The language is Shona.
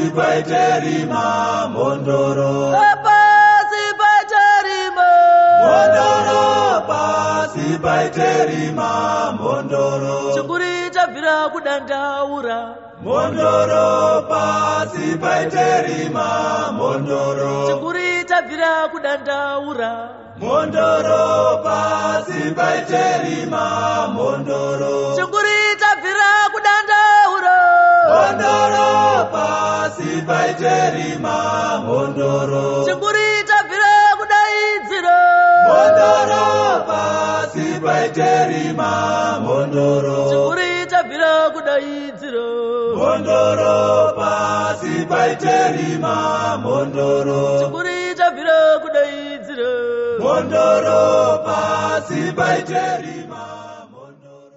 paite rima mondoro. Pasi paite rima Mondoro, pasi paite rima mondoro. chikuri chabvira kudandaura. Mondoro, pasi paite rima mondoro. Chikuri chabvira kudandaura. Mondoro, pasi paite rima mondoro. Chikuri chabvira kudandaura. Mondoro, pasi paite rima mondoro. Chikuri chabvira kudaidzira. Mondoro, pasi paite rima mondoro. Chikuri chabvira kudaidzira. Mondoro, pasi paite rima mondoro. Chikuri chabvira kudaidzira. Mondoro, pasi paite rima.